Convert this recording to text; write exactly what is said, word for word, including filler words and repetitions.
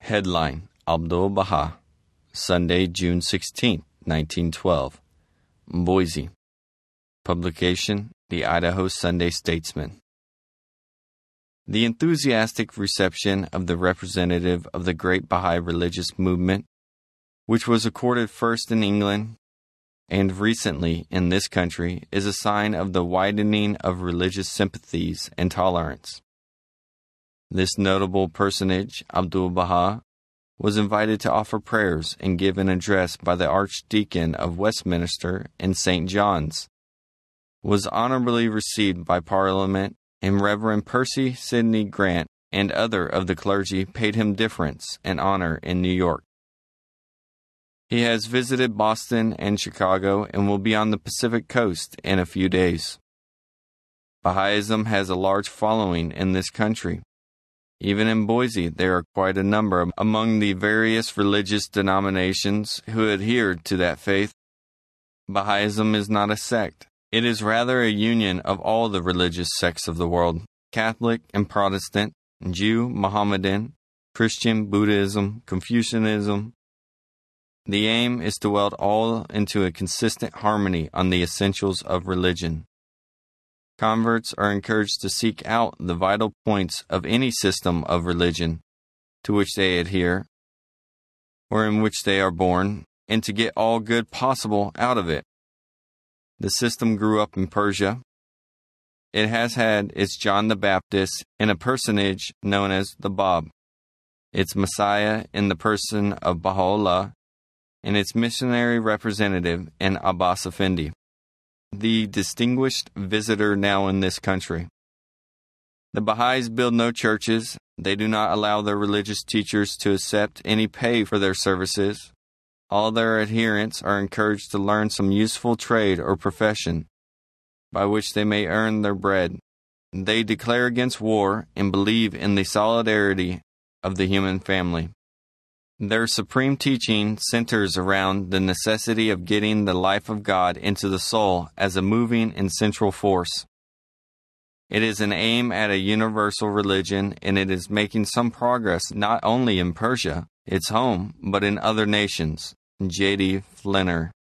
Headline: Abdu'l-Baha, Sunday, June sixteenth, nineteen twelve, Boise. Publication: The Idaho Sunday Statesman. The enthusiastic reception of the representative of the great Baha'i religious movement, which was accorded first in England and recently in this country, is a sign of the widening of religious sympathies and tolerance. This notable personage, Abdu'l-Baha, was invited to offer prayers and give an address by the Archdeacon of Westminster and Saint John's, was honorably received by Parliament, and Reverend Percy Sidney Grant and other of the clergy paid him deference and honor in New York. He has visited Boston and Chicago and will be on the Pacific Coast in a few days. Baha'ism has a large following in this country. Even in Boise, there are quite a number among the various religious denominations who adhere to that faith. Baha'ism is not a sect. It is rather a union of all the religious sects of the world, Catholic and Protestant, Jew, Mohammedan, Christian, Buddhism, Confucianism. The aim is to weld all into a consistent harmony on the essentials of religion. Converts are encouraged to seek out the vital points of any system of religion to which they adhere or in which they are born, and to get all good possible out of it. The system grew up in Persia. It has had its John the Baptist in a personage known as the Bab, its Messiah in the person of Baha'u'llah, and its missionary representative in Abbas Effendi, the distinguished visitor now in this country. The Baha'is build no churches. They do not allow their religious teachers to accept any pay for their services. All their adherents are encouraged to learn some useful trade or profession by which they may earn their bread. They declare against war and believe in the solidarity of the human family. Their supreme teaching centers around the necessity of getting the life of God into the soul as a moving and central force. It is an aim at a universal religion, and it is making some progress not only in Persia, its home, but in other nations. J D Flinner.